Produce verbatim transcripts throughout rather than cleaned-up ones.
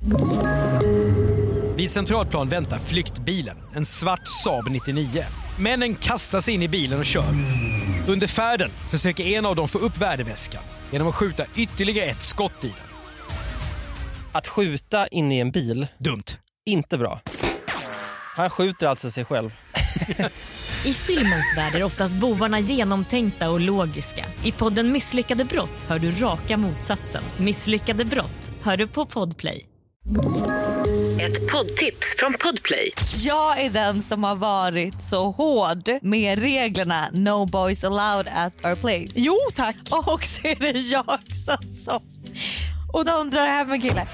Vid Centralplan väntar flyktbilen, en svart Saab nittionio. Männen kastar sig in i bilen och kör. Under färden försöker en av dem få upp värdeväskan genom att skjuta ytterligare ett skott i den. Att skjuta in i en bil, dumt. Inte bra. Han skjuter alltså sig själv. I filmens värld är oftast bovarna genomtänkta och logiska. I podden Misslyckade brott hör du raka motsatsen. Misslyckade brott hör du på Podplay. Ett poddtips från Podplay. Jag är den som har varit så hård med reglerna No boys allowed at our place. Jo, tack. Och så är det jag som soft. Och de drar hem en kille.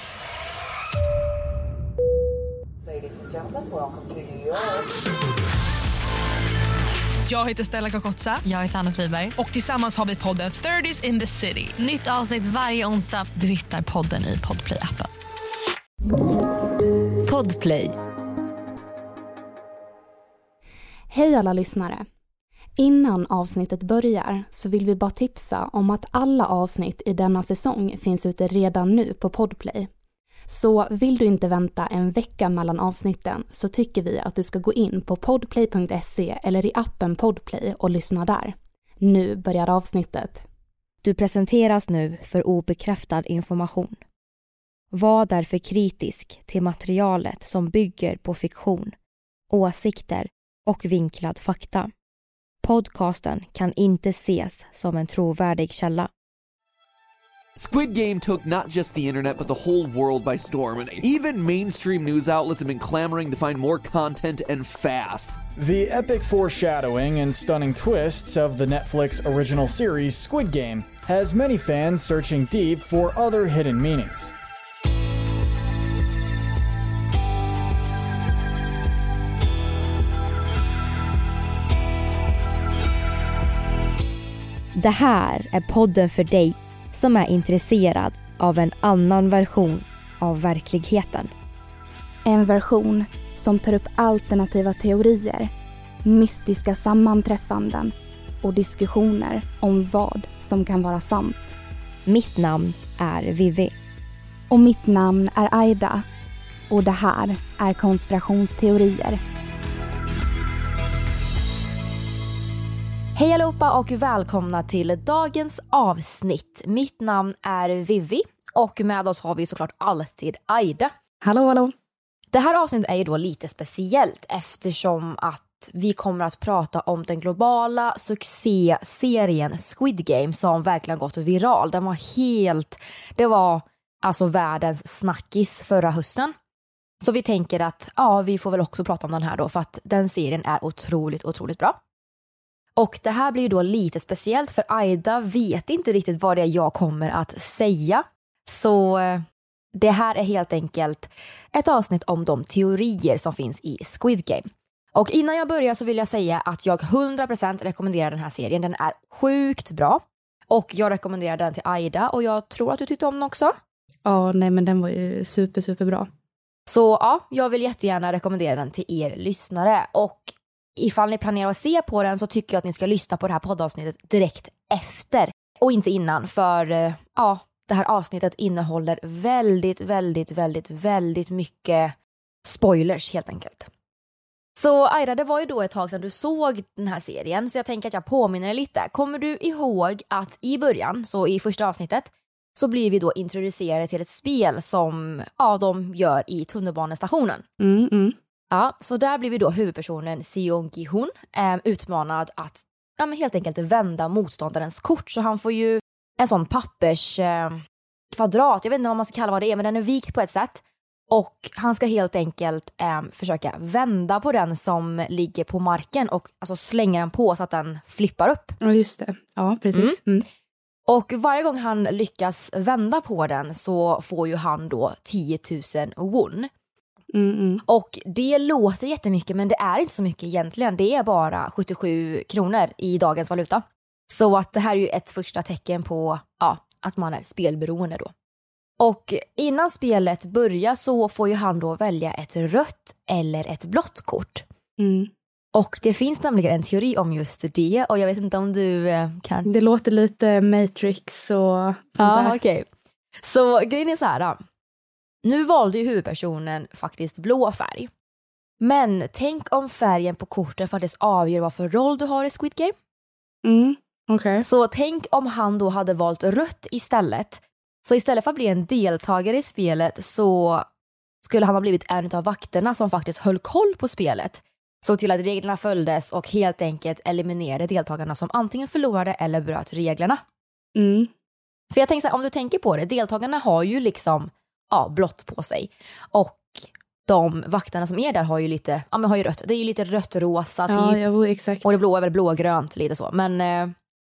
Jag heter Stella Kakotsa. Jag heter Anna Friberg. Och tillsammans har vi podden thirties in the city. Nytt avsnitt varje onsdag. Du hittar podden i Podplay-appen. Podplay. Hej alla lyssnare. Innan avsnittet börjar så vill vi bara tipsa om att alla avsnitt i denna säsong finns ute redan nu på Podplay. Så vill du inte vänta en vecka mellan avsnitten så tycker vi att du ska gå in på podplay punkt se eller i appen Podplay och lyssna där. Nu börjar avsnittet. Du presenteras nu för obekräftad information. Var därför kritisk till materialet som bygger på fiktion, åsikter och vinklad fakta. Podcasten kan inte ses som en trovärdig källa. Squid Game took not just the internet but the whole world by storm, and even mainstream news outlets have been clamoring to find more content and fast. The epic foreshadowing and stunning twists of the Netflix original series Squid Game has many fans searching deep for other hidden meanings. Det här är podden för dig som är intresserad av en annan version av verkligheten. En version som tar upp alternativa teorier, mystiska sammanträffanden och diskussioner om vad som kan vara sant. Mitt namn är Vivi. Och mitt namn är Aida. Och det här är konspirationsteorier. Hej allihopa och välkomna till dagens avsnitt. Mitt namn är Vivi och med oss har vi såklart alltid Aida. Hallå, hallå. Det här avsnittet är ju då lite speciellt eftersom att vi kommer att prata om den globala succéserien Squid Game som verkligen gått viral. Den var helt, det var alltså världens snackis förra hösten. Så vi tänker att ja, vi får väl också prata om den här då för att den serien är otroligt, otroligt bra. Och det här blir ju då lite speciellt för Aida vet inte riktigt vad det är jag kommer att säga. Så det här är helt enkelt ett avsnitt om de teorier som finns i Squid Game. Och innan jag börjar så vill jag säga att jag hundra procent rekommenderar den här serien. Den är sjukt bra. Och jag rekommenderar den till Aida och jag tror att du tyckte om den också. Ja, nej men den var ju super, super bra. Så ja, jag vill jättegärna rekommendera den till er lyssnare. Och ifall ni planerar att se på den så tycker jag att ni ska lyssna på det här poddavsnittet direkt efter och inte innan. För ja, det här avsnittet innehåller väldigt, väldigt, väldigt, väldigt mycket spoilers helt enkelt. Så Aida, det var ju då ett tag sedan du såg den här serien så jag tänker att jag påminner dig lite. Kommer du ihåg att i början, så i första avsnittet, så blir vi då introducerade till ett spel som ja, de gör i tunnelbanestationen. Mm, mm. Ja, så där blir vi då huvudpersonen Seong Gi-hun eh, utmanad att ja, men helt enkelt vända motståndarens kort. Så han får ju en sån pappers eh, kvadrat, jag vet inte vad man ska kalla vad det är, men den är vikt på ett sätt. Och han ska helt enkelt eh, försöka vända på den som ligger på marken och alltså slänga den på så att den flippar upp. Ja, just det. Ja, precis. Mm. Mm. Och varje gång han lyckas vända på den så får ju han då tio tusen won. Mm, mm. Och det låter jättemycket men det är inte så mycket egentligen. Det är bara sjuttiosju kronor i dagens valuta. Så att det här är ju ett första tecken på ja, att man är spelberoende då. Och innan spelet börjar så får ju han då välja ett rött eller ett blått kort. Mm. Och det finns nämligen en teori om just det. Och jag vet inte om du kan... Det låter lite Matrix och... Ja, okej. Okay. Så grejen är så här då. Nu valde ju huvudpersonen faktiskt blå färg. Men tänk om färgen på korten faktiskt avgör vad för roll du har i Squid Game. Mm, okej. Okay. Så tänk om han då hade valt rött istället. Så istället för att bli en deltagare i spelet så skulle han ha blivit en av vakterna som faktiskt höll koll på spelet. Så till att reglerna följdes och helt enkelt eliminerade deltagarna som antingen förlorade eller bröt reglerna. Mm. För jag tänker så här, om du tänker på det, deltagarna har ju liksom ja, blått på sig. Och de vakterna som är där har ju lite, ja men har ju rött. Det är ju lite rött-rosa typ. Ja, jo, exakt. Och det blå är väl blågrönt lite så. Men eh,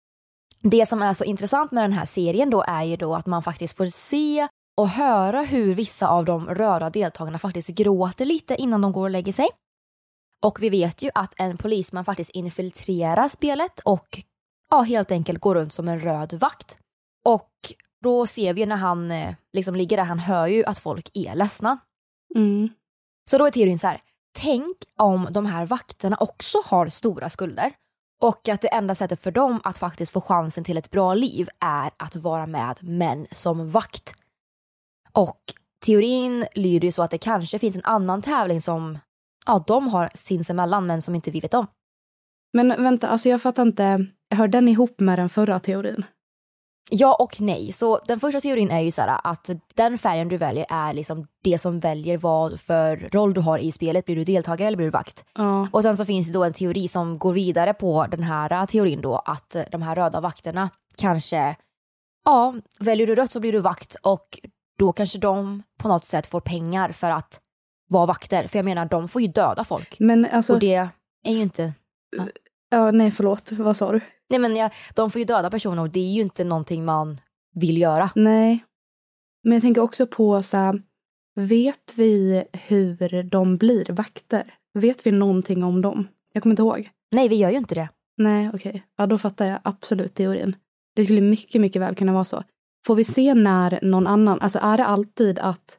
det som är så intressant med den här serien då är ju då att man faktiskt får se och höra hur vissa av de röda deltagarna faktiskt gråter lite innan de går och lägger sig. Och vi vet ju att en polisman faktiskt infiltrerar spelet och ja, helt enkelt går runt som en röd vakt. Och då ser vi när han eh, liksom ligger där, han hör ju att folk är ledsna. Mm. Så då är teorin så här, tänk om de här vakterna också har stora skulder och att det enda sättet för dem att faktiskt få chansen till ett bra liv är att vara med män som vakt. Och teorin lyder ju så att det kanske finns en annan tävling som ja, de har sinsemellan men som inte vi vet om. Men vänta, alltså jag fattar inte, hör den ihop med den förra teorin? Ja och nej. Så den första teorin är ju så här att den färgen du väljer är liksom det som väljer vad för roll du har i spelet. Blir du deltagare eller blir du vakt? Ja. Och sen så finns det då en teori som går vidare på den här teorin då att de här röda vakterna kanske, ja, väljer du rött så blir du vakt och då kanske de på något sätt får pengar för att vara vakter. För jag menar, de får ju döda folk. Men alltså... Och det är ju inte... Ja, ja nej förlåt, vad sa du? Nej men ja, de får ju döda personer och det är ju inte någonting man vill göra. Nej, men jag tänker också på så här, vet vi hur de blir vakter? Vet vi någonting om dem? Jag kommer inte ihåg. Nej, vi gör ju inte det. Nej, okej. Okay. Ja, då fattar jag absolut teorin. Det skulle mycket, mycket väl kunna vara så. Får vi se när någon annan, alltså är det alltid att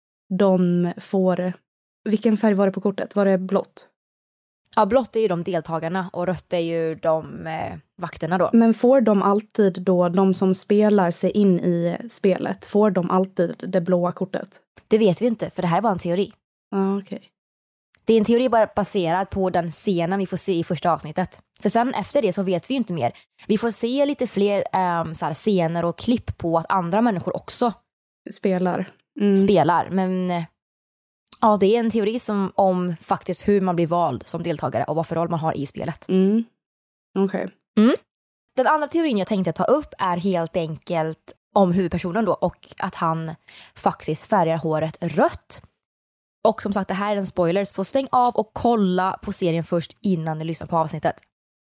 de får, vilken färg var det på kortet? Var det blått? Ja, blått är ju de deltagarna och rött är ju de eh, vakterna då. Men får de alltid då, de som spelar sig in i spelet, får de alltid det blåa kortet? Det vet vi inte, för det här är bara en teori. Ja, okej. Okay. Det är en teori bara baserad på den scenen vi får se i första avsnittet. För sen efter det så vet vi ju inte mer. Vi får se lite fler um, så här, scener och klipp på att andra människor också spelar. Mm. Spelar, men... Ja, det är en teori som, om faktiskt hur man blir vald som deltagare och vad för roll man har i spelet. Mm. Okej. Okay. Mm. Den andra teorin jag tänkte ta upp är helt enkelt om huvudpersonen då och att han faktiskt färgar håret rött. Och som sagt, det här är en spoiler, så stäng av och kolla på serien först innan ni lyssnar på avsnittet.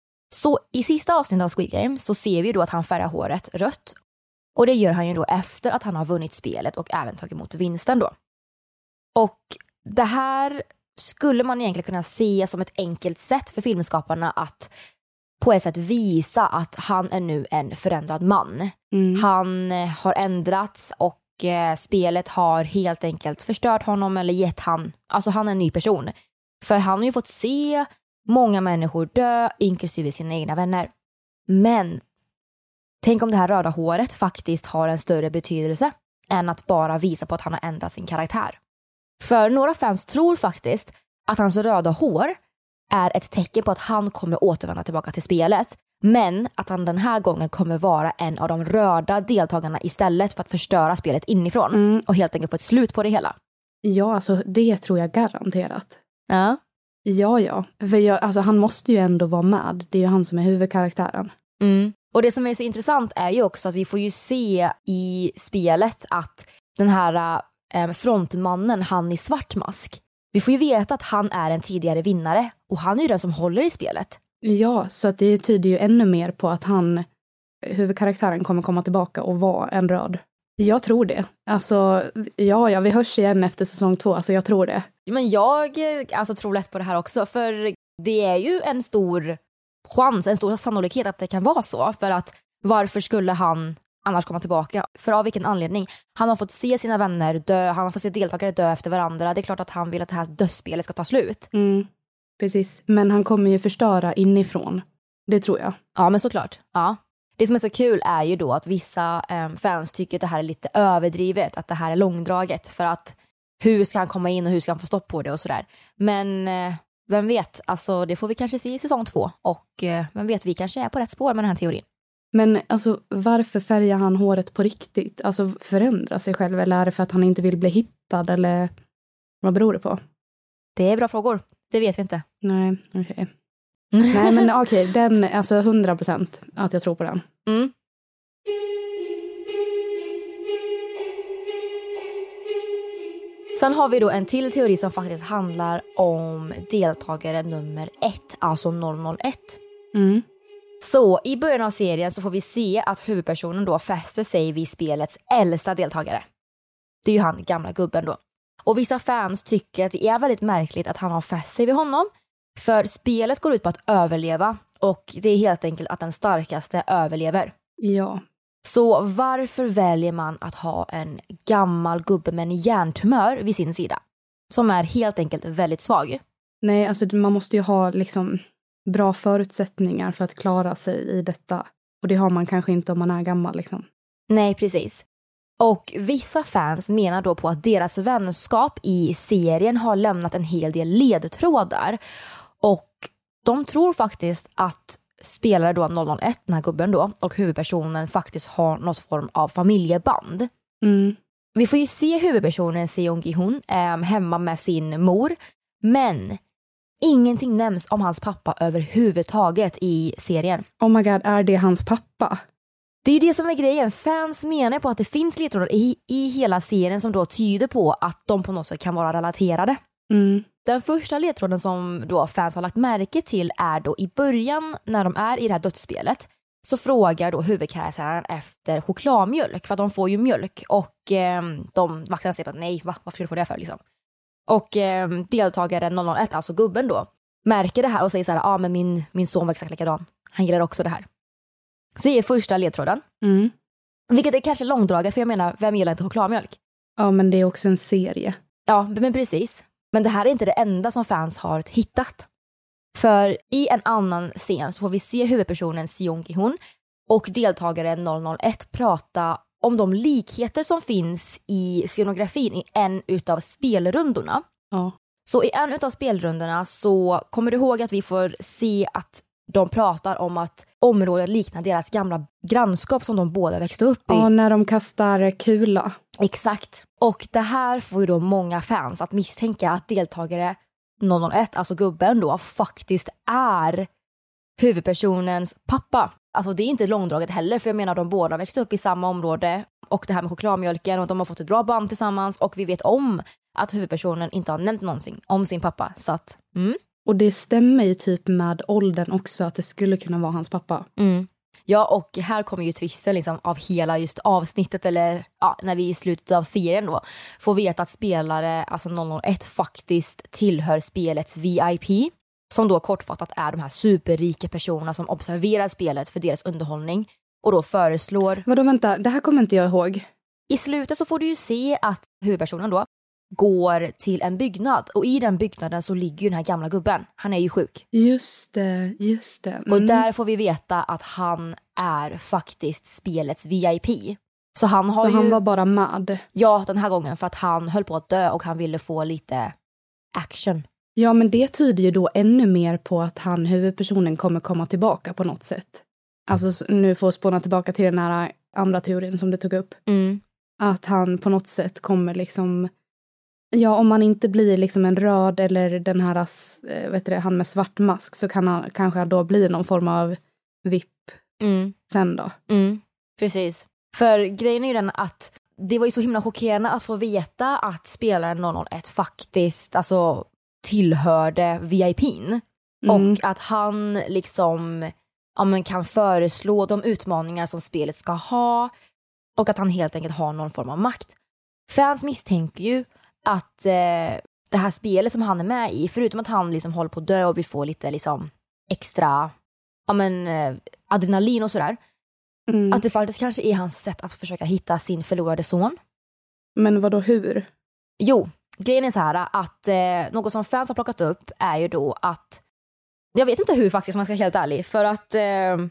Så i sista avsnittet av Squid Game så ser vi då att han färgar håret rött. Och det gör han ju då efter att han har vunnit spelet och även tagit emot vinsten då. Och det här skulle man egentligen kunna se som ett enkelt sätt för filmskaparna att på ett sätt visa att han är nu en förändrad man. Mm. Han har ändrats och eh, spelet har helt enkelt förstört honom eller gett han, alltså han är en ny person. För han har ju fått se många människor dö, inklusive sina egna vänner. Men tänk om det här röda håret faktiskt har en större betydelse än att bara visa på att han har ändrat sin karaktär. För några fans tror faktiskt att hans röda hår är ett tecken på att han kommer återvända tillbaka till spelet. Men att han den här gången kommer vara en av de röda deltagarna istället för att förstöra spelet inifrån. Mm. Och helt enkelt få ett slut på det hela. Ja, alltså det tror jag garanterat. Ja. Ja, ja. För jag, alltså, han måste ju ändå vara med. Det är ju han som är huvudkaraktären. Mm. Och det som är så intressant är ju också att vi får ju se i spelet att den här frontmannen, han i svart mask. Vi får ju veta att han är en tidigare vinnare och han är ju den som håller i spelet. Ja, så att det tyder ju ännu mer på att han, huvudkaraktären, kommer komma tillbaka och vara en röd. Jag tror det. Alltså, ja, ja, vi hörs igen efter säsong två, alltså jag tror det. Men jag alltså, tror lätt på det här också, för det är ju en stor chans, en stor sannolikhet att det kan vara så, för att varför skulle han annars komma tillbaka? För av vilken anledning? Han har fått se sina vänner dö, han har fått se deltagare dö efter varandra. Det är klart att han vill att det här dödsspelet ska ta slut. Mm, precis. Men han kommer ju förstöra inifrån. Det tror jag. Ja, men såklart. Ja. Det som är så kul är ju då att vissa eh, fans tycker att det här är lite överdrivet, att det här är långdraget, för att hur ska han komma in och hur ska han få stopp på det och sådär. Men eh, vem vet, alltså det får vi kanske se i säsong två, och eh, vem vet, vi kanske är på rätt spår med den här teorin. Men alltså, varför färgar han håret på riktigt? Alltså förändra sig själv, eller är det för att han inte vill bli hittad, eller vad beror det på? Det är bra frågor, det vet vi inte. Nej, okej. Okay. Nej, men okej, okay, den, alltså hundra procent att jag tror på den. Mm. Sen har vi då en till teori som faktiskt handlar om deltagare nummer ett, alltså noll noll ett. Mm. Så i början av serien så får vi se att huvudpersonen då fäster sig vid spelets äldsta deltagare. Det är ju han, gamla gubben då. Och vissa fans tycker att det är väldigt märkligt att han har fäst sig vid honom. För spelet går ut på att överleva, och det är helt enkelt att den starkaste överlever. Ja. Så varför väljer man att ha en gammal gubbe med en hjärntumör vid sin sida? Som är helt enkelt väldigt svag. Nej, alltså man måste ju ha liksom bra förutsättningar för att klara sig i detta. Och det har man kanske inte om man är gammal liksom. Nej, precis. Och vissa fans menar då på att deras vänskap i serien har lämnat en hel del ledtrådar. Och de tror faktiskt att spelare då noll noll ett, den här gubben då, och huvudpersonen faktiskt har något form av familjeband. Mm. Vi får ju se huvudpersonen Seong Gi-hun eh, hemma med sin mor. Men ingenting nämns om hans pappa överhuvudtaget i serien. Oh my god, är det hans pappa? Det är ju det som är grejen. Fans menar på att det finns ledtrådar i, i hela serien som då tyder på att de på något sätt kan vara relaterade. Mm. Den första ledtråden som då fans har lagt märke till är då i början när de är i det här dödsspelet, så frågar då huvudkaraktären efter chokladmjölk, för att de får ju mjölk, och eh, de vakterna säger att nej, va? Varför ska du få det för liksom? Och eh, deltagaren noll noll ett, alltså gubben då, märker det här och säger så här: ja ah, men min, min son var exakt likadan. Han gillar också det här. Så det är första ledtråden. Mm. Vilket är kanske långdraget, för jag menar, vem gillar inte chokladmjölk? Ja, men det är också en serie. Ja, men precis. Men det här är inte det enda som fans har hittat. För i en annan scen så får vi se huvudpersonen Seong Gi-hun och deltagaren noll noll ett prata om de likheter som finns i scenografin i en utav spelrundorna. Ja. Så i en utav spelrundorna så kommer du ihåg att vi får se att de pratar om att området liknar deras gamla grannskap som de båda växte upp i. Ja, när de kastar kula. Exakt. Och det här får ju då många fans att misstänka att deltagare noll noll ett, alltså gubben då, faktiskt är huvudpersonens pappa. Alltså det är inte långdraget heller, för jag menar de båda växte upp i samma område, och det här med chokladmjölken, och de har fått ett bra band tillsammans, och vi vet om att huvudpersonen inte har nämnt någonsin om sin pappa. Så att, mm. Och det stämmer ju typ med åldern också, att det skulle kunna vara hans pappa. Mm. Ja, och här kommer ju twisten liksom av hela just avsnittet, eller ja, när vi i slutet av serien då får veta att spelare, alltså noll noll ett, faktiskt tillhör spelets V I P, som då kortfattat är de här superrika personerna som observerar spelet för deras underhållning och då föreslår... Vadå, vänta, det här kommer inte jag ihåg. I slutet så får du ju se att huvudpersonen då går till en byggnad, och i den byggnaden så ligger ju den här gamla gubben. Han är ju sjuk. Just det, just det. Mm. Och där får vi veta att han är faktiskt spelets V I P. Så han har så ju... han var bara mad? Ja, den här gången, för att han höll på att dö och han ville få lite action. Ja, men det tyder ju då ännu mer på att han, huvudpersonen, kommer komma tillbaka på något sätt. Alltså nu får spåna tillbaka till den här andra teorin som du tog upp. Mm. Att han på något sätt kommer liksom... Ja, om man inte blir liksom en röd eller den här, vet du, han med svart mask, så kan han kanske då bli någon form av V I P mm. sen då. Mm. Precis. För grejen är ju den att det var ju så himla chockerande att få veta att spelaren noll noll ett faktiskt alltså tillhörde V I P:n. Mm. Och att han liksom ja, men kan föreslå de utmaningar som spelet ska ha, och att han helt enkelt har någon form av makt. Fans misstänker ju att eh, det här spelet som han är med i, förutom att han liksom håller på att dö och vill få lite liksom extra ja, men, eh, adrenalin och sådär, mm. att det faktiskt kanske är hans sätt att försöka hitta sin förlorade son. Men vad då, hur? Jo, grejen är så här att eh, något som fans har plockat upp är ju då att jag vet inte hur faktiskt, man ska vara helt ärlig, för att eh,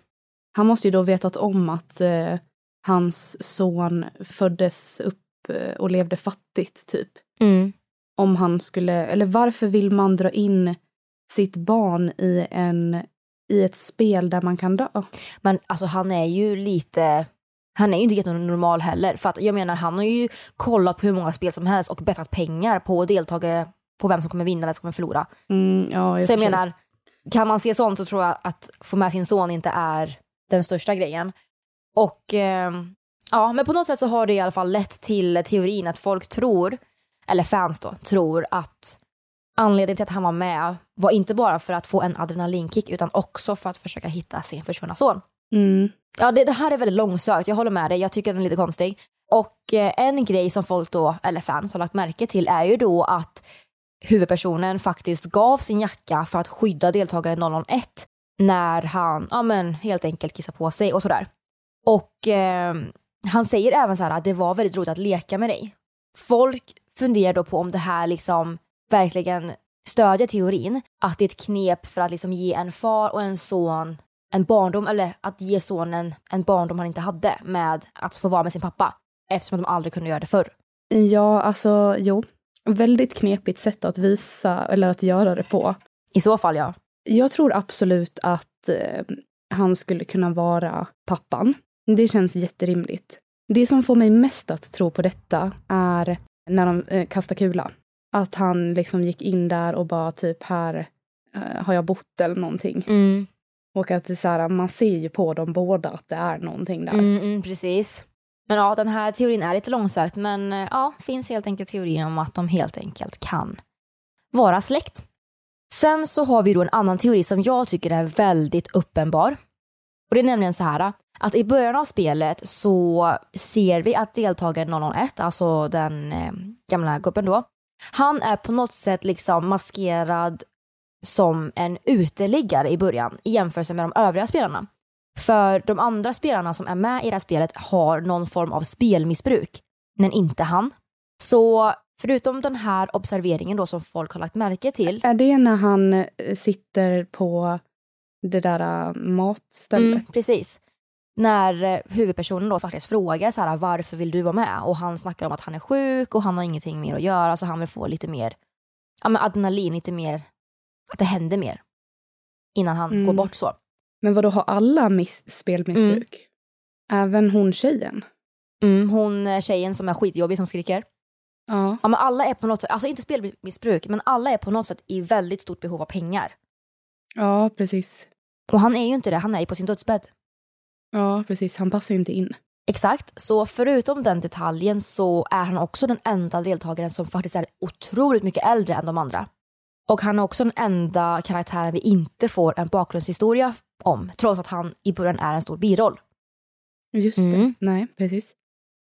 han måste ju då vetat om att eh, hans son föddes upp eh, och levde fattigt typ. Mm. Om han skulle, eller varför vill man dra in sitt barn i en i ett spel där man kan dö? Men alltså han är ju lite, han är ju inte jättenormal heller. För att jag menar, han har ju kollat på hur många spel som helst och bettat pengar på deltagare, på vem som kommer vinna, vem som kommer förlora. Mm, ja, jag så jag förstår. menar, kan man se sånt så tror jag att få med sin son inte är den största grejen. Och eh, ja, men på något sätt så har det i alla fall lett till teorin att folk tror, eller fans då, tror att anledningen till att han var med var inte bara för att få en adrenalinkick utan också för att försöka hitta sin försvunna son. Mm. Ja, det, det här är väldigt långsökt. Jag håller med dig. Jag tycker den är lite konstig. Och eh, en grej som folk då, eller fans har lagt märke till är ju då att huvudpersonen faktiskt gav sin jacka för att skydda deltagaren noll noll ett när han, ja men helt enkelt kissar på sig och sådär. Och eh, han säger även så här att det var väldigt roligt att leka med dig. Folk funderar då på om det här liksom verkligen stödjer teorin att det är ett knep för att liksom ge en far och en son en barndom, eller att ge sonen en barndom han inte hade med att få vara med sin pappa, eftersom de aldrig kunde göra det förr. Ja, alltså, jo. Väldigt knepigt sätt att visa, eller att göra det på. I så fall, ja. Jag tror absolut att eh, han skulle kunna vara pappan. Det känns jätterimligt. Det som får mig mest att tro på detta är när de eh, kastar kula. Att han liksom gick in där och bara typ, här eh, har jag bott eller någonting. Mm. Och att det är så här, man ser ju på dem båda att det är någonting där. Mm, mm, precis. Men ja, den här teorin är lite långsökt. Men ja, finns helt enkelt teorin om att de helt enkelt kan vara släkt. Sen så har vi då en annan teori som jag tycker är väldigt uppenbar. Och det är nämligen så här att i början av spelet så ser vi att deltagaren noll noll ett, alltså den eh, gamla gubben då, han är på något sätt liksom maskerad som en uteliggare i början i jämförelse med de övriga spelarna. För de andra spelarna som är med i det här spelet har någon form av spelmissbruk, men inte han. Så förutom den här observeringen då som folk har lagt märke till. Är det när han sitter på det där matstället? Mm, precis. När huvudpersonen då faktiskt frågar så här, varför vill du vara med? Och han snackar om att han är sjuk och han har ingenting mer att göra, så han vill få lite mer, ja men adrenalin, lite mer, att det händer mer innan han Mm. går bort så. Men vad då, har alla miss- spelmissbruk? Mm. Även hon tjejen? Mm, hon tjejen som är skitjobbig som skriker. Ja. Ja, men alla är på något sätt, alltså inte spelmissbruk, men alla är på något sätt i väldigt stort behov av pengar. Ja, precis. Och han är ju inte det, han är ju på sin dödsbädd. Ja, precis. Han passar ju inte in. Exakt, så förutom den detaljen så är han också den enda deltagaren som faktiskt är otroligt mycket äldre än de andra. Och han är också den enda karaktären vi inte får en bakgrundshistoria om, trots att han i början är en stor biroll. Just Mm. det. Nej, precis.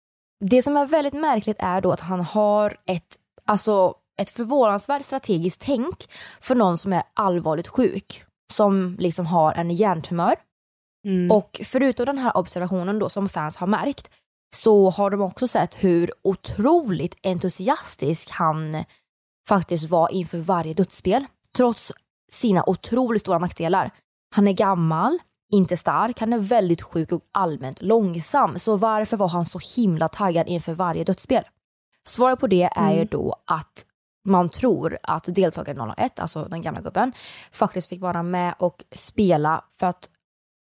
Det som är väldigt märkligt är då att han har ett, alltså ett förvånansvärt strategiskt tänk för någon som är allvarligt sjuk. Som liksom har en hjärntumör. Mm. Och förutom den här observationen då som fans har märkt, så har de också sett hur otroligt entusiastisk han faktiskt var inför varje dödsspel. Trots sina otroligt stora nackdelar. Han är gammal, inte stark, han är väldigt sjuk och allmänt långsam. Så varför var han så himla taggad inför varje dödsspel? Svaret på det är Mm. ju då att man tror att deltagaren noll noll ett, alltså den gamla gubben, faktiskt fick vara med och spela för att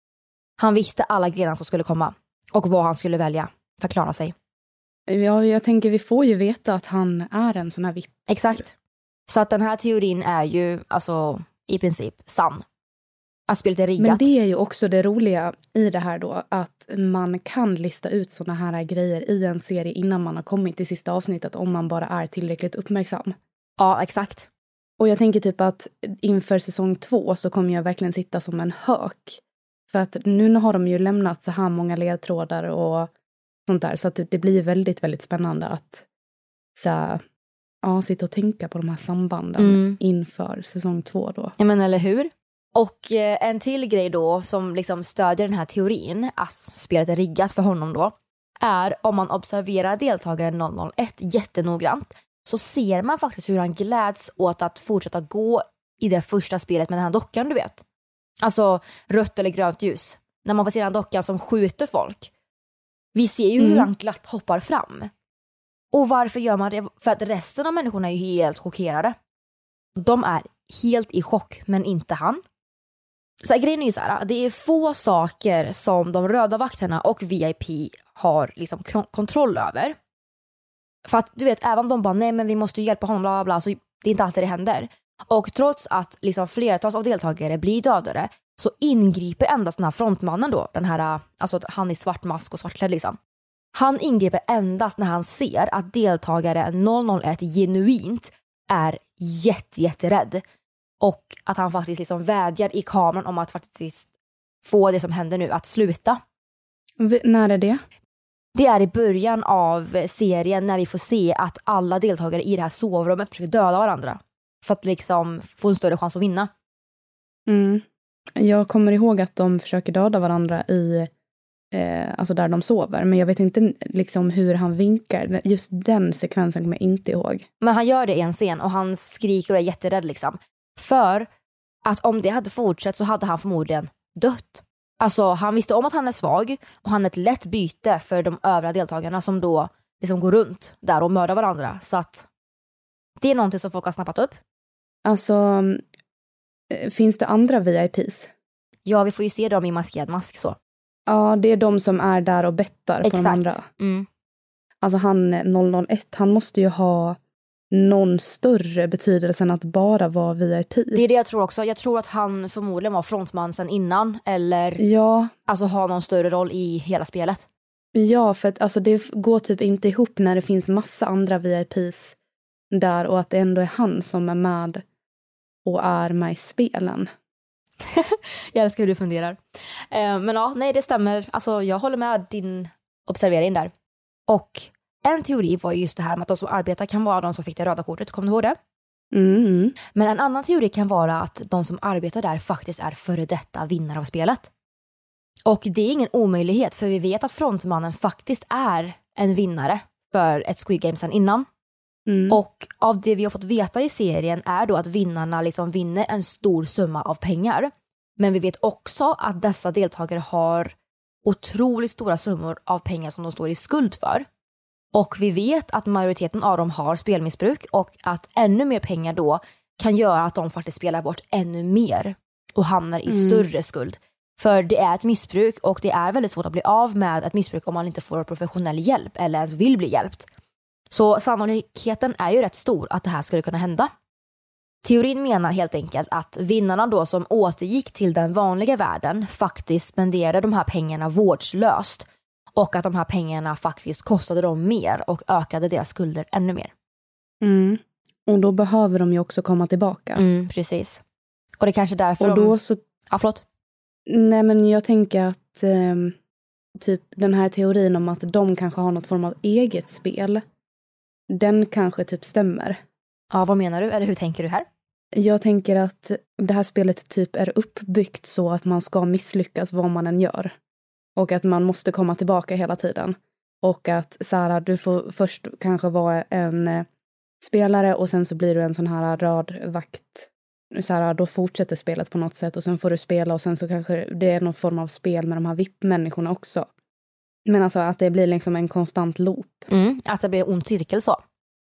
han visste alla grenar som skulle komma och vad han skulle välja för att klara sig. Ja, jag tänker vi får ju veta att han är en sån här vipp. Exakt. Så att den här teorin är ju alltså i princip sann. Att spelet är riggat. Men det är ju också det roliga i det här då, att man kan lista ut såna här grejer i en serie innan man har kommit till sista avsnittet om man bara är tillräckligt uppmärksam. Ja, exakt. Och jag tänker typ att inför säsong två så kommer jag verkligen sitta som en hök. För att nu har de ju lämnat så här många ledtrådar och sånt där. Så att det blir väldigt, väldigt spännande att så här, ja, sitta och tänka på de här sambanden Mm. inför säsong två då. Ja, men eller hur? Och eh, en till grej då som liksom stödjer den här teorin, att spelet är riggat för honom då, är om man observerar deltagaren noll noll ett jättenoggrant, så ser man faktiskt hur han gläds åt att fortsätta gå i det första spelet med den här dockan, du vet. Alltså rött eller grönt ljus. när man får se den dockan som skjuter folk. Vi ser ju mm. hur han glatt hoppar fram. Och varför gör man det? För att resten av människorna är ju helt chockerade. De är helt i chock, men inte han. Så här, grejen är ju så här, det är få saker som de röda vakterna och V I P har liksom k- kontroll över. För att du vet, även de bara, nej men vi måste hjälpa honom, bla bla bla, så det är inte alltid det händer. Och trots att liksom flertals av deltagare blir dödade, så ingriper endast den här frontmannen då, den här, alltså han i svart mask och svartklädd liksom. Han ingriper endast när han ser att deltagare noll noll ett genuint är jätte, jätterädd. Och att han faktiskt liksom vädjar i kameran om att faktiskt få det som händer nu att sluta. V- när är det? Det är i början av serien när vi får se att alla deltagare i det här sovrummet försöker döda varandra. För att liksom få en större chans att vinna. Mm. Jag kommer ihåg att de försöker döda varandra i eh, alltså där de sover. Men jag vet inte liksom hur han vinkar. Just den sekvensen kommer jag inte ihåg. Men han gör det i en scen och han skriker och är jätterädd liksom. För att om det hade fortsatt så hade han förmodligen dött. Alltså han visste om att han är svag och han är ett lätt byte för de övriga deltagarna som då liksom går runt där och mördar varandra. Så att det är någonting som folk har snappat upp. Alltså, finns det andra V I P's? Ja, vi får ju se dem i maskerad mask så. Ja, det är de som är där och bettar på Exakt. de andra. Mm. Alltså han noll noll ett, han måste ju ha någon större betydelse än att bara vara V I P. Det är det jag tror också. Jag tror att han förmodligen var frontman sen innan. Eller ja. Alltså ha någon större roll i hela spelet. Ja, för att alltså, det går typ inte ihop när det finns massa andra V I P's där och att det ändå är han som är med och är med i spelen. Jag älskar hur du funderar. Eh, men ja, nej det stämmer. Alltså jag håller med din observering där. Och en teori var just det här med att de som arbetar kan vara de som fick det röda kortet. Kommer du ihåg det? Mm. Men en annan teori kan vara att de som arbetar där faktiskt är före detta vinnare av spelet. Och det är ingen omöjlighet för vi vet att frontmannen faktiskt är en vinnare för ett Squid Game sedan innan. Mm. Och av det vi har fått veta i serien är då att vinnarna liksom vinner en stor summa av pengar. Men vi vet också att dessa deltagare har otroligt stora summor av pengar som de står i skuld för. Och vi vet att majoriteten av dem har spelmissbruk och att ännu mer pengar då kan göra att de faktiskt spelar bort ännu mer och hamnar i mm. större skuld. För det är ett missbruk och det är väldigt svårt att bli av med ett missbruk om man inte får professionell hjälp eller ens vill bli hjälpt. Så sannolikheten är ju rätt stor att det här skulle kunna hända. Teorin menar helt enkelt att vinnarna då som återgick till den vanliga världen faktiskt spenderade de här pengarna vårdslöst och att de här pengarna faktiskt kostade dem mer och ökade deras skulder ännu mer. Mm. Och då behöver de ju också komma tillbaka. Mm, precis. Och det är kanske därför och då de... så... Ja, förlåt. Nej, men jag tänker att eh, typ den här teorin om att de kanske har något form av eget spel, den kanske typ stämmer. Ja, vad menar du? Eller hur tänker du här? Jag tänker att det här spelet typ är uppbyggt så att man ska misslyckas vad man än gör. Och att man måste komma tillbaka hela tiden. Och att så här, du får först kanske vara en eh, spelare och sen så blir du en sån här röd vakt. Så här, då fortsätter spelet på något sätt och sen får du spela och sen så kanske det är någon form av spel med de här V I P-människorna också. Men alltså att det blir liksom en konstant loop. Mm, att det blir en ond cirkel så.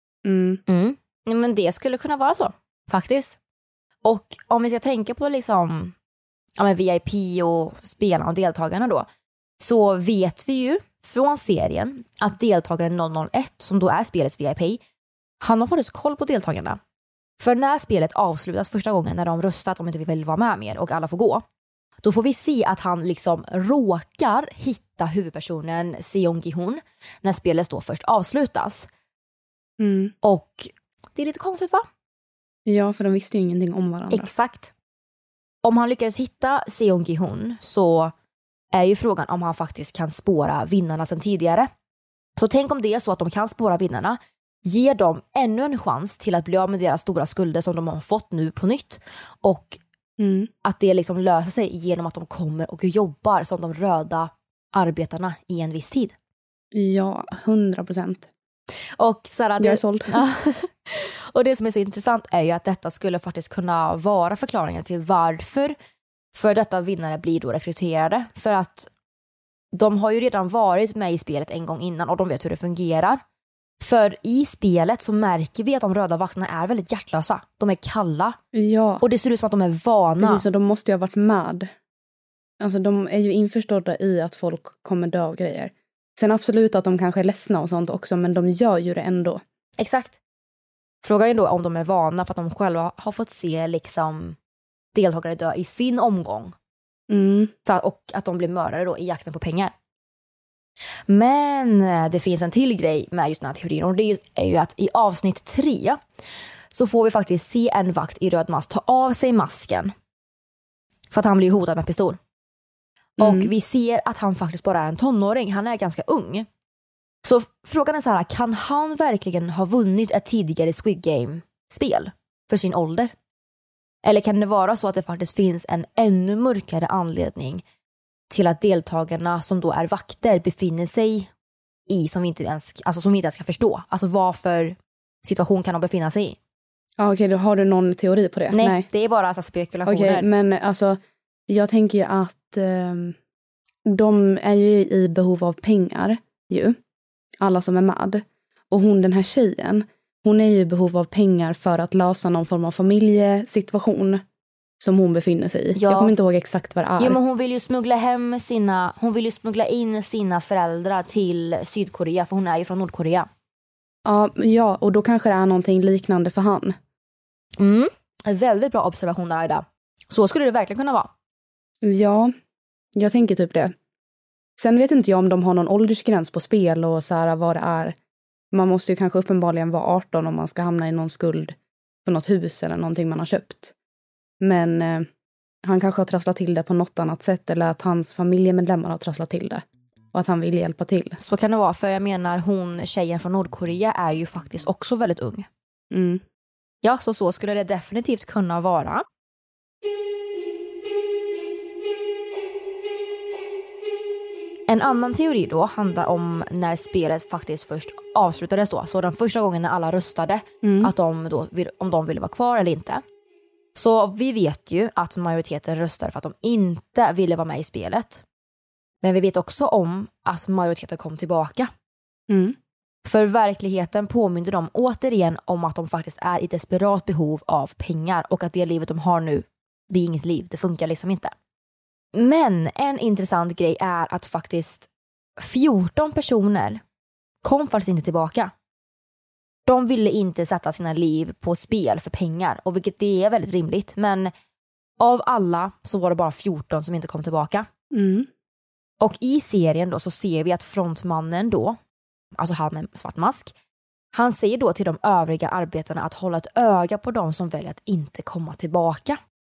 Mm. Mm. Men det skulle kunna vara så, faktiskt. Och om vi ska tänka på liksom ja, men V I P och spelarna och deltagarna då, så vet vi ju från serien att deltagaren noll noll ett, som då är spelets V I P, han har fått koll på deltagarna. För när spelet avslutas första gången, när de röstat om inte vi vill vara med mer och alla får gå, då får vi se att han liksom råkar hitta huvudpersonen Seong Gi-hun när spelet då först avslutas. Mm. Och det är lite konstigt, va? Ja, för de visste ju ingenting om varandra. Exakt. Om han lyckas hitta Seong Gi-hun så är ju frågan om han faktiskt kan spåra vinnarna sedan tidigare. Så tänk om det är så att de kan spåra vinnarna, ger dem ännu en chans till att bli av med deras stora skulder som de har fått nu på nytt. Och mm. att det liksom löser sig genom att de kommer och jobbar som de röda arbetarna i en viss tid. Ja, hundra procent. Och Sarah, det, jag är såld. Ja. Och det som är så intressant är ju att detta skulle faktiskt kunna vara förklaringen till varför För detta vinnare blir då rekryterade. För att de har ju redan varit med i spelet en gång innan och de vet hur det fungerar. För i spelet så märker vi att de röda vakterna är väldigt hjärtlösa. De är kalla. Ja. Och det ser ut som att de är vana. Precis, så de måste ju ha varit med. Alltså de är ju införstådda i att folk kommer dö av grejer. Sen absolut att de kanske är ledsna och sånt också, men de gör ju det ändå. Exakt. Frågan är då om de är vana för att de själva har fått se liksom deltagare dö i sin omgång. Mm. För, och att de blir mördare då i jakten på pengar. Men det finns en till grej med just den här teorin. Och det är ju att i avsnitt tre så får vi faktiskt se en vakt i röd mask ta av sig masken. För att han blir hotad med pistol. Mm. Och vi ser att han faktiskt bara är en tonåring. Han är ganska ung. Så frågan är så här, kan han verkligen ha vunnit ett tidigare Squid Game-spel för sin ålder? Eller kan det vara så att det faktiskt finns en ännu mörkare anledning till att deltagarna som då är vakter befinner sig i som vi inte ens, alltså som vi inte ens kan förstå? Alltså vad för situation kan de befinna sig i? Ja, okej, okay, då har du någon teori på det? Nej, Nej. det är bara alltså spekulationer. Okej, okay, men alltså jag tänker ju att eh, de är ju i behov av pengar ju. Alla som är med. Och hon, den här tjejen, hon är ju i behov av pengar för att lösa någon form av familjesituation som hon befinner sig i. Ja. Jag kommer inte ihåg exakt vad det är. Ja, men hon vill ju smuggla hem sina, hon vill ju smuggla in sina föräldrar till Sydkorea, för hon är ju från Nordkorea. Ja, ja, och då kanske det är någonting liknande för han. Mm, en väldigt bra observation där, Aida. Så skulle det verkligen kunna vara. Ja, jag tänker typ det. Sen vet inte jag om de har någon åldersgräns på spel och så här vad det är. Man måste ju kanske uppenbarligen vara arton om man ska hamna i någon skuld för något hus eller någonting man har köpt. Men eh, han kanske har trasslat till det på något annat sätt, eller att hans familjemedlemmar har trasslat till det. Och att han vill hjälpa till. Så kan det vara, för jag menar hon, tjejen från Nordkorea är ju faktiskt också väldigt ung. Mm. Ja, så så skulle det definitivt kunna vara. En annan teori då handlar om när spelet faktiskt först avslutades då. Så den första gången när alla röstade mm. att de då, om de ville vara kvar eller inte. Så vi vet ju att majoriteten röstade för att de inte ville vara med i spelet. Men vi vet också om att majoriteten kom tillbaka. Mm. För verkligheten påminner dem återigen om att de faktiskt är i desperat behov av pengar. Och att det livet de har nu, det är inget liv. Det funkar liksom inte. Men en intressant grej är att faktiskt fjorton personer kom faktiskt inte tillbaka. De ville inte sätta sina liv på spel för pengar, och vilket det är väldigt rimligt. Men av alla så var det bara fjorton som inte kom tillbaka. Mm. Och i serien då så ser vi att frontmannen då, alltså han med svart mask, han säger då till de övriga arbetarna att hålla ett öga på de som väljer att inte komma tillbaka.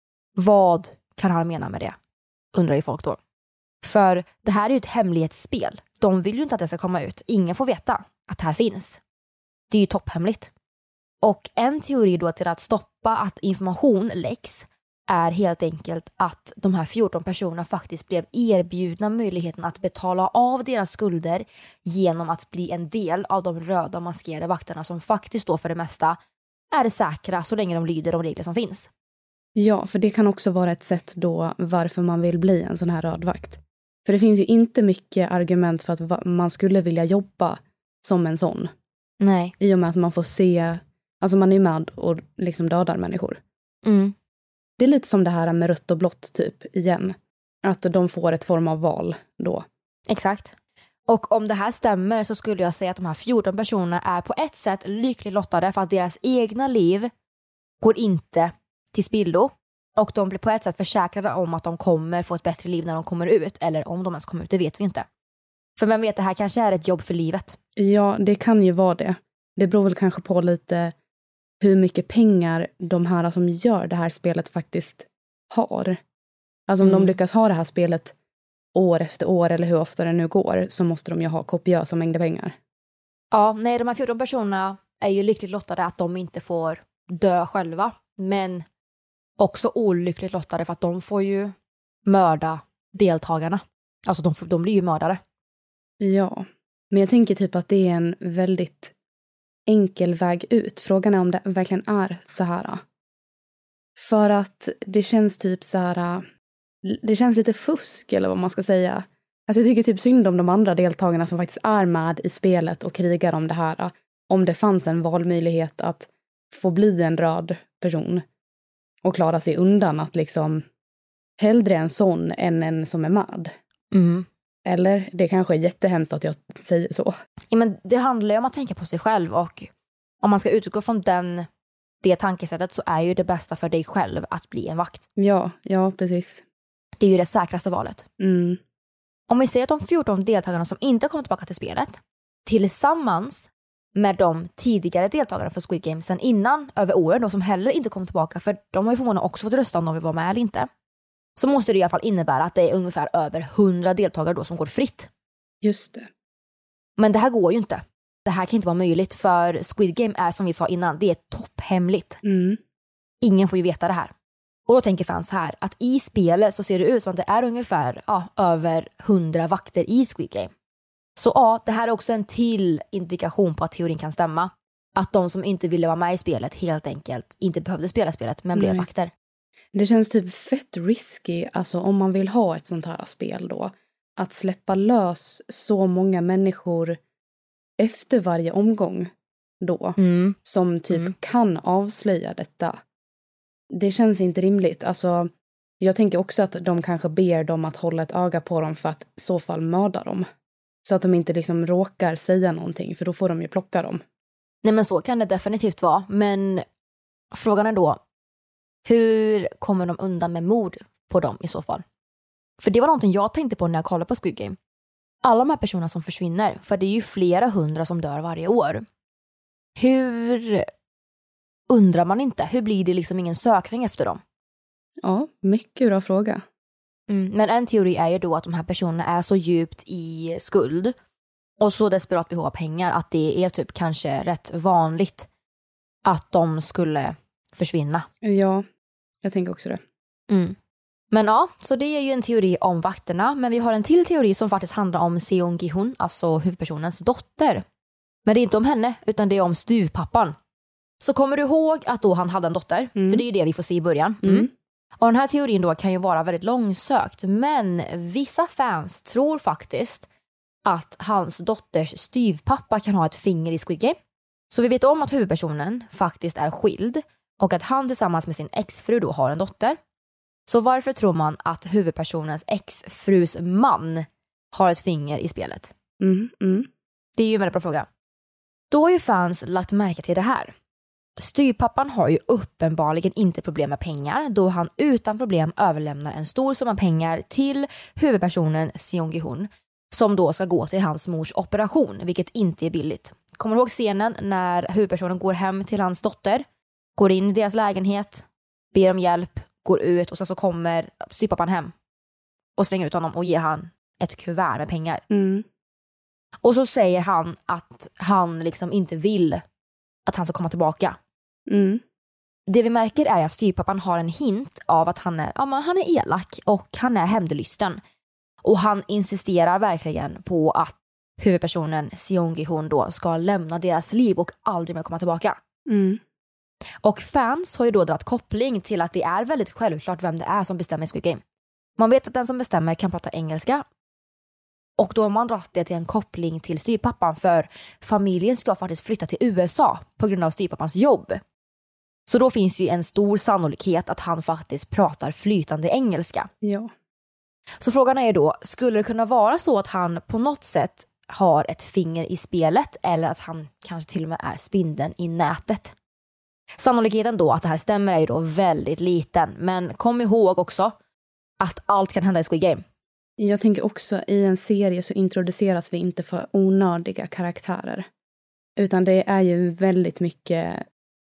Vad kan han mena med det? Undrar ju folk då. För det här är ju ett hemlighetsspel. De vill ju inte att det ska komma ut. Ingen får veta att det här finns. Det är ju topphemligt. Och en teori då till att stoppa att information läcks är helt enkelt att de här fjorton personerna faktiskt blev erbjudna möjligheten att betala av deras skulder genom att bli en del av de röda maskerade vakterna som faktiskt då för det mesta är säkra så länge de lyder de regler som finns. Ja, för det kan också vara ett sätt då varför man vill bli en sån här rödvakt. För det finns ju inte mycket argument för att man skulle vilja jobba som en sån. Nej. I och med att man får se, alltså man är med och liksom dödar människor. Mm. Det är lite som det här med rött och blått typ igen. Att de får ett form av val då. Exakt. Och om det här stämmer så skulle jag säga att de här fjorton personerna är på ett sätt lyckligt lottade för att deras egna liv går inte till spillo. Och de blir på ett sätt försäkrade om att de kommer få ett bättre liv när de kommer ut. Eller om de ens kommer ut, det vet vi inte. För vem vet, det här kanske är ett jobb för livet. Ja, det kan ju vara det. Det beror väl kanske på lite hur mycket pengar de här som gör det här spelet faktiskt har. Alltså om mm. de lyckas ha det här spelet år efter år eller hur ofta det nu går, så måste de ju ha kopiösa mängder pengar. Ja, nej, de här fjorton personerna är ju lyckligt lottade att de inte får dö själva. Men också olyckligt lottade för att de får ju mörda deltagarna. Alltså de, de blir ju mördare. Ja, men jag tänker typ att det är en väldigt enkel väg ut. Frågan är om det verkligen är så här. För att det känns typ så här, det känns lite fusk eller vad man ska säga. Alltså jag tycker typ synd om de andra deltagarna som faktiskt är med i spelet och krigar om det här. Om det fanns en valmöjlighet att få bli en röd person och klara sig undan att liksom hellre en sån än en som är med. Mm. Eller det kanske är jättehemskt att jag säger så. Ja, men det handlar ju om att tänka på sig själv, och om man ska utgå från den, det tankesättet så är ju det bästa för dig själv att bli en vakt. Ja, ja precis. Det är ju det säkraste valet. Mm. Om vi säger att de fjorton deltagarna som inte kommer tillbaka till spelet tillsammans med de tidigare deltagarna för Squid Game sen innan över åren då, som heller inte kom tillbaka, för de har ju förmodligen också fått rösta om de vill vara med eller inte, så måste det i alla fall innebära att det är ungefär över hundra deltagare då som går fritt. Just det. Men det här går ju inte. Det här kan inte vara möjligt, för Squid Game är, som vi sa innan, det är topphemligt. Mm. Ingen får ju veta det här. Och då tänker fans här att i spelet så ser det ut som att det är ungefär ja, över hundra vakter i Squid Game. Så ja, det här är också en till indikation på att teorin kan stämma. Att de som inte ville vara med i spelet helt enkelt inte behövde spela spelet men blev Nej. vakter. Det känns typ fett risky, alltså om man vill ha ett sånt här spel då. Att släppa lös så många människor efter varje omgång då. Mm. Som typ Mm. kan avslöja detta. Det känns inte rimligt. Alltså, jag tänker också att de kanske ber dem att hålla ett öga på dem för att i så fall mörda dem. Så att de inte liksom råkar säga någonting, för då får de ju plocka dem. Nej, men så kan det definitivt vara. Men frågan är då, hur kommer de undan med mord på dem i så fall? För det var någonting jag tänkte på när jag kollade på Squid Game. Alla de här personerna som försvinner, för det är ju flera hundra som dör varje år. Hur undrar man inte? Hur blir det liksom ingen sökning efter dem? Ja, mycket bra fråga. Mm, men en teori är ju då att de här personerna är så djupt i skuld och så desperat behov av pengar att det är typ kanske rätt vanligt att de skulle försvinna. Ja, jag tänker också det. Mm. Men ja, så det är ju en teori om vakterna. Men vi har en till teori som faktiskt handlar om Seong Gi-hun, alltså huvudpersonens dotter. Men det är inte om henne, utan det är om styvpappan. Så kommer du ihåg att då han hade en dotter? Mm. För det är det vi får se i början. Mm. Mm. Och den här teorin då kan ju vara väldigt långsökt. Men vissa fans tror faktiskt att hans dotters styvpappa kan ha ett finger i Squid Game. Så vi vet om att huvudpersonen faktiskt är skild. Och att han tillsammans med sin exfru då har en dotter. Så varför tror man att huvudpersonens exfrus man har ett finger i spelet? Mm, mm. Det är ju en väldigt bra fråga. Då har ju fans lagt märke till det här. Styrpappan har ju uppenbarligen inte problem med pengar, då han utan problem överlämnar en stor summa pengar till huvudpersonen Seong Gi-hun, som då ska gå till hans mors operation, vilket inte är billigt. Kommer du ihåg scenen när huvudpersonen går hem till hans dotter, går in i deras lägenhet, ber om hjälp, går ut och sen så kommer styrpappan hem och slänger ut honom och ger han ett kuvert med pengar. Mm. Och så säger han att han liksom inte vill att han ska komma tillbaka. Mm. Det vi märker är att styrpappan har en hint av att han är, ja, men han är elak och han är hämndlysten. Och han insisterar verkligen på att huvudpersonen Seong Gi-hun då ska lämna deras liv och aldrig mer komma tillbaka. Mm. Och fans har ju då dragit koppling till att det är väldigt självklart vem det är som bestämmer i Squid Game. Man vet att den som bestämmer kan prata engelska. Och då har man dragit det till en koppling till styrpappan, för familjen ska faktiskt flytta till U S A på grund av styrpappans jobb. Så då finns ju en stor sannolikhet att han faktiskt pratar flytande engelska. Ja. Så frågan är då, skulle det kunna vara så att han på något sätt har ett finger i spelet, eller att han kanske till och med är spindeln i nätet? Sannolikheten då att det här stämmer är ju då väldigt liten, men kom ihåg också att allt kan hända i Squid Game. Jag tänker också, i en serie så introduceras vi inte för onödiga karaktärer. Utan det är ju väldigt mycket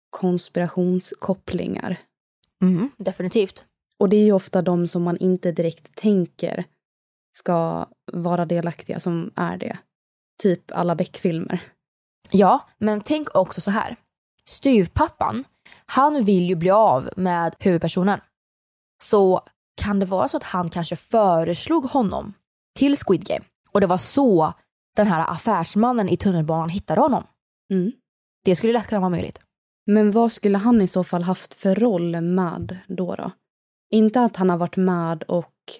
konspirationskopplingar. Mm, definitivt. Och det är ju ofta de som man inte direkt tänker ska vara delaktiga som är det. Typ alla Beck-filmer. Ja, men tänk också så här. Styvpappan, han vill ju bli av med huvudpersonen. Så kan det vara så att han kanske föreslog honom till Squid Game? Och det var så den här affärsmannen i tunnelbanan hittade honom. Mm. Det skulle lätt kunna vara möjligt. Men vad skulle han i så fall haft för roll med då då? Inte att han har varit med och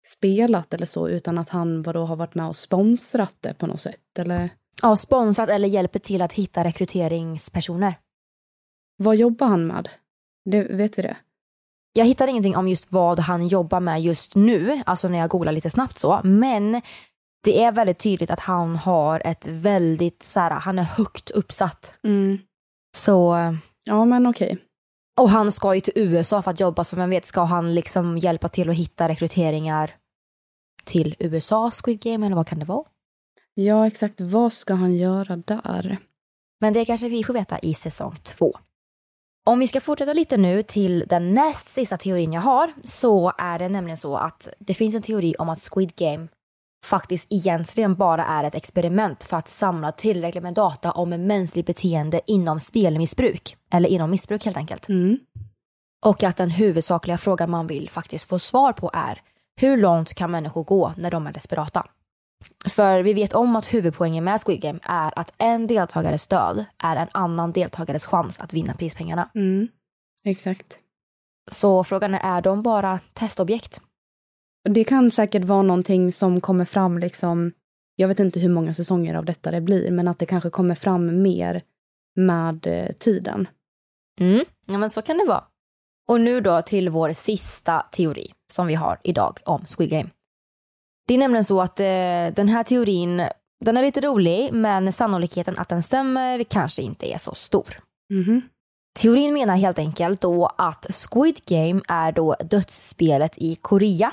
spelat eller så, utan att han vadå, har varit med och sponsrat det på något sätt, eller? Ja, sponsrat eller hjälper till att hitta rekryteringspersoner. Vad jobbar han med? Det, vet vi det? Jag hittar ingenting om just vad han jobbar med just nu, alltså när jag googlar lite snabbt så, men det är väldigt tydligt att han har ett väldigt, så här, han är högt uppsatt. Mm. Så... Ja, men okej. Och han ska ju till U S A för att jobba, så vem vet, ska han liksom hjälpa till att hitta rekryteringar till U S A Squid Game, eller vad kan det vara? Ja, exakt. Vad ska han göra där? Men det kanske vi får veta i säsong två. Om vi ska fortsätta lite nu till den näst sista teorin jag har, så är det nämligen så att det finns en teori om att Squid Game faktiskt egentligen bara är ett experiment för att samla tillräckligt med data om en mänsklig beteende inom spelmissbruk. Eller inom missbruk helt enkelt. Mm. Och att den huvudsakliga frågan man vill faktiskt få svar på är: hur långt kan människor gå när de är desperata? För vi vet om att huvudpoängen med Squid Game är att en deltagares död är en annan deltagares chans att vinna prispengarna. Mm. Exakt. Så frågan är, är de bara testobjekt? Det kan säkert vara någonting som kommer fram liksom, jag vet inte hur många säsonger av detta det blir, men att det kanske kommer fram mer med eh, tiden. Mm, ja men så kan det vara. Och nu då till vår sista teori som vi har idag om Squid Game. Det är nämligen så att eh, den här teorin, den är lite rolig, men sannolikheten att den stämmer kanske inte är så stor. Mhm. Teorin menar helt enkelt då att Squid Game är då dödsspelet i Korea.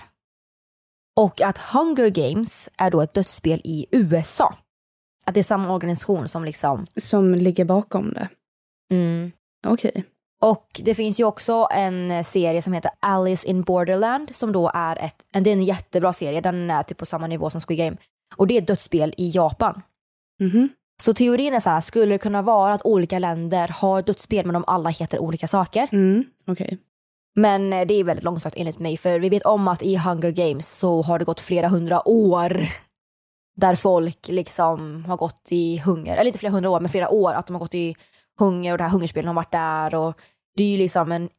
Och att Hunger Games är då ett dödsspel i U S A. Att det är samma organisation som liksom... Som ligger bakom det. Mm. Okej. Okay. Och det finns ju också en serie som heter Alice in Borderland, som då är ett, det är en jättebra serie. Den är typ på samma nivå som Squid Game. Och det är ett dödsspel i Japan. Mhm. Så teorin är så här, skulle det kunna vara att olika länder har dödsspel men de alla heter olika saker? Mm, okej. Okay. Men det är väldigt långsökt enligt mig, för vi vet om att i Hunger Games så har det gått flera hundra år där folk liksom har gått i hunger, eller inte flera hundra år men flera år, att de har gått i hunger och det här hungerspelen har varit där, och det är ju liksom en,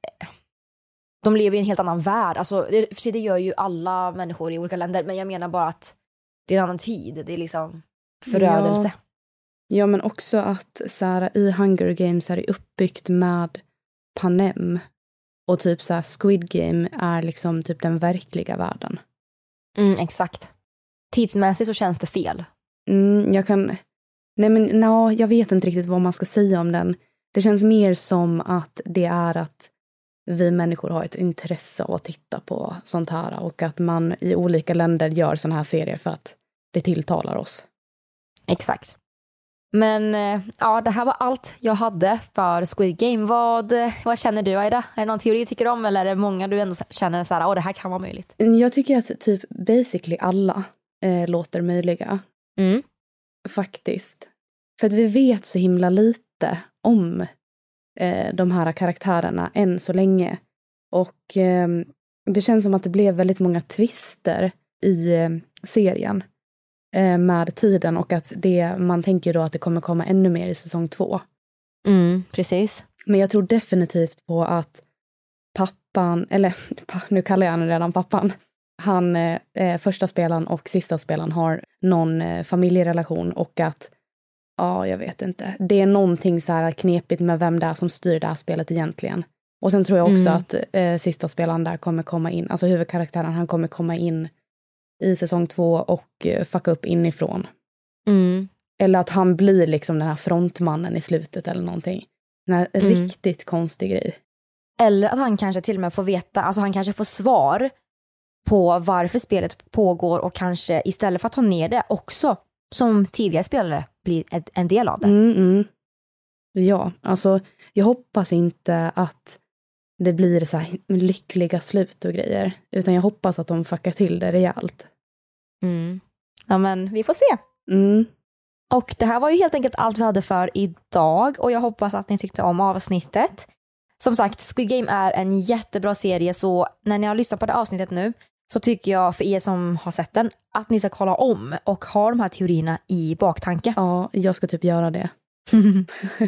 de lever i en helt annan värld, alltså det, för det gör ju alla människor i olika länder, men jag menar bara att det är en annan tid, det är liksom förödelse. Ja. Ja, men också att så här, i Hunger Games är det uppbyggt med Panem. Och typ så här, Squid Game är liksom typ den verkliga världen. Mm, exakt. Tidsmässigt så känns det fel. Mm, jag kan... Nej, men no, jag vet inte riktigt vad man ska säga om den. Det känns mer som att det är att vi människor har ett intresse av att titta på sånt här. Och att man i olika länder gör såna här serier för att det tilltalar oss. Exakt. Men ja, det här var allt jag hade för Squid Game. Vad, vad känner du, Aida? Är det någon teori du tycker om, eller är det många du ändå känner så här, åh, det här kan vara möjligt? Jag tycker att typ basically alla eh, låter möjliga. Mm. Faktiskt. För att vi vet så himla lite om eh, de här karaktärerna än så länge. Och eh, det känns som att det blev väldigt många twister i eh, serien med tiden, och att det, man tänker då att det kommer komma ännu mer i säsong två. Mm, precis. Men jag tror definitivt på att pappan, eller nu kallar jag honom redan pappan, han, eh, första spelaren och sista spelaren har någon eh, familjerelation, och att, ja, jag vet inte, det är någonting så här knepigt med vem det är som styr det här spelet egentligen. Och sen tror jag också mm. att eh, sista spelaren där kommer komma in, alltså huvudkaraktären, han kommer komma in i säsong två och fucka upp inifrån. Mm. Eller att han blir liksom den här frontmannen i slutet eller någonting. Den här mm. riktigt konstig grej. Eller att han kanske till och med får veta, alltså han kanske får svar på varför spelet pågår, och kanske istället för att ta ner det också som tidigare spelare blir en del av det. Mm, mm. Ja, alltså jag hoppas inte att det blir så här lyckliga slut och grejer. Utan jag hoppas att de fuckar till det rejält. Mm. Ja, men vi får se. Mm. Och det här var ju helt enkelt allt vi hade för idag. Och jag hoppas att ni tyckte om avsnittet. Som sagt, Squid Game är en jättebra serie. Så när ni har lyssnat på det avsnittet nu, så tycker jag för er som har sett den att ni ska kolla om och ha de här teorierna i baktanke. Ja, jag ska typ göra det. Men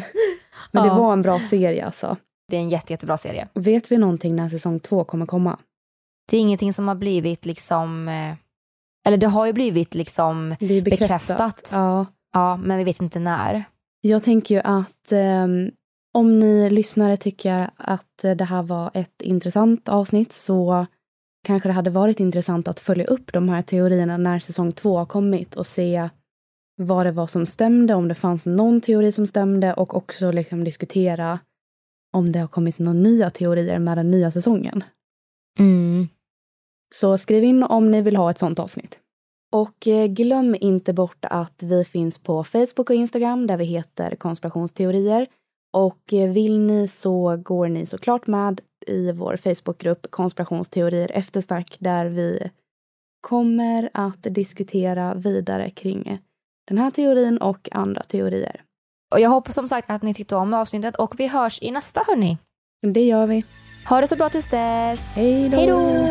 det ja. var en bra serie alltså. Det är en jätte, jättebra serie. Vet vi någonting när säsong två kommer komma? Det är ingenting som har blivit liksom... Eller det har ju blivit liksom det är bekräftat. bekräftat. Ja. Ja, men vi vet inte när. Jag tänker ju att eh, om ni lyssnare tycker att det här var ett intressant avsnitt så kanske det hade varit intressant att följa upp de här teorierna när säsong två har kommit och se vad det var som stämde, om det fanns någon teori som stämde och också liksom diskutera om det har kommit några nya teorier med den nya säsongen. Mm. Så skriv in om ni vill ha ett sånt avsnitt. Och glöm inte bort att vi finns på Facebook och Instagram där vi heter konspirationsteorier. Och vill ni så går ni såklart med i vår Facebookgrupp konspirationsteorier eftersnack där vi kommer att diskutera vidare kring den här teorin och andra teorier. Och jag hoppas som sagt att ni tyckte om avsnittet och vi hörs i nästa, hörni. Det gör vi. Ha det så bra tills dess. Hej då! Hej då!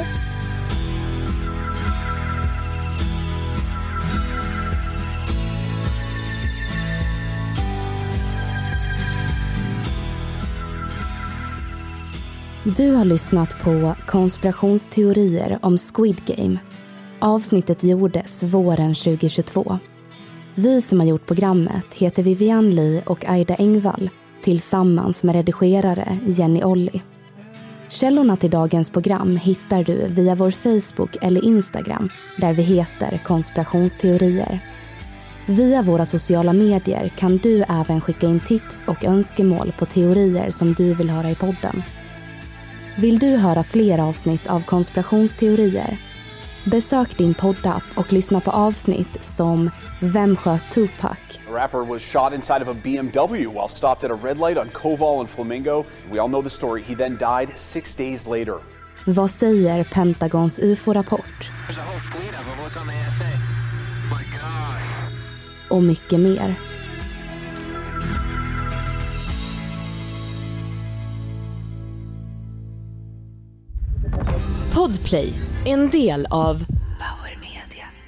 Du har lyssnat på konspirationsteorier om Squid Game. Avsnittet gjordes våren tjugohundratjugotvå. Vi som har gjort programmet heter Vivian Lee och Aida Engvall tillsammans med redigerare Jenny Olli. Källorna till dagens program hittar du via vår Facebook eller Instagram där vi heter konspirationsteorier. Via våra sociala medier kan du även skicka in tips och önskemål på teorier som du vill höra i podden. Vill du höra fler avsnitt av konspirationsteorier? Besök din poddapp och lyssna på avsnitt som Vem sköt Tupac? The rapper was shot inside of a B M W while stopped at a red light on Koval and Flamingo. We all know the story. He then died six days later. Vad säger Pentagons U F O-rapport? Och mycket mer. Podplay, en del av Power Media.